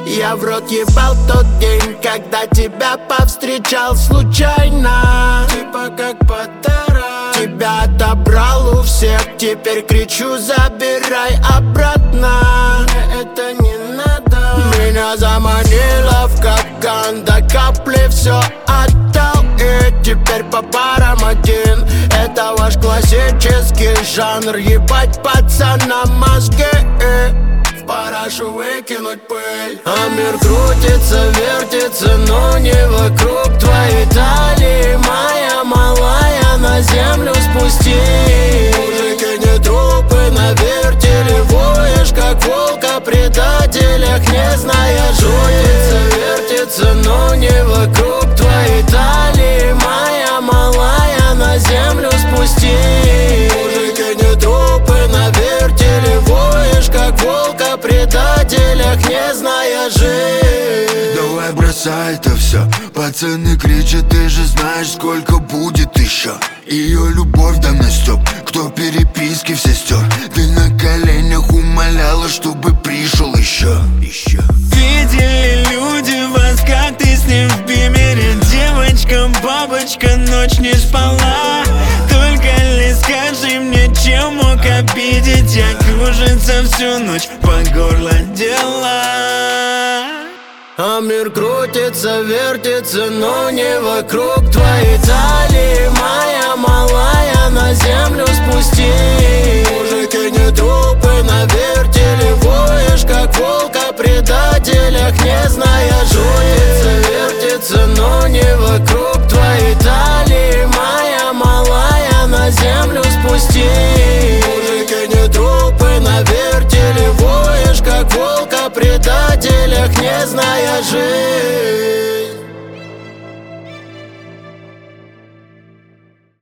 Я в рот ебал тот день, когда тебя повстречал случайно. Типа как подарок. Тебя отобрал у всех, теперь кричу: забирай обратно. Мне это не надо. Меня заманила в капкан, до капли все отдал. И теперь по парам один. Это ваш классический жанр. Ебать пацанам мозги, в парашу выкинуть пыль. А мир крутится, вертится, но не вокруг твоей талии. Моя малая, на землю спусти. Мужики не трупы, на вертеле воешь, как волк о предателях, не зная крутится, вертится, но не вокруг твоей талии. Моя малая, на землю спусти. Мужики не трупы, на вертеле воешь, как волк о предателях, не зная жизнь. Давай бросай это все. Пацаны кричат, ты же знаешь, сколько будет еще. Ее любовь да на стёб, кто переписки все стер. Ты на коленях умоляла, чтобы пришел еще. Видели люди вас, как ты с ним в бимере. Девочка, бабочка, ночь не спала. Только лишь скажи мне, чем мог обидеть я. Кружится всю ночь по горло дела. А мир крутится, вертится, но не вокруг твоей талии. Моя малая, на землю спусти. Мужики не трупы, на вертеле воешь, как волк о предателях, не зная крутится, вертится, но не вокруг твоей талии. Моя малая, на землю спусти. Мужики не трупы, на вертеле воешь, как волк о предателях, не зная жизнь.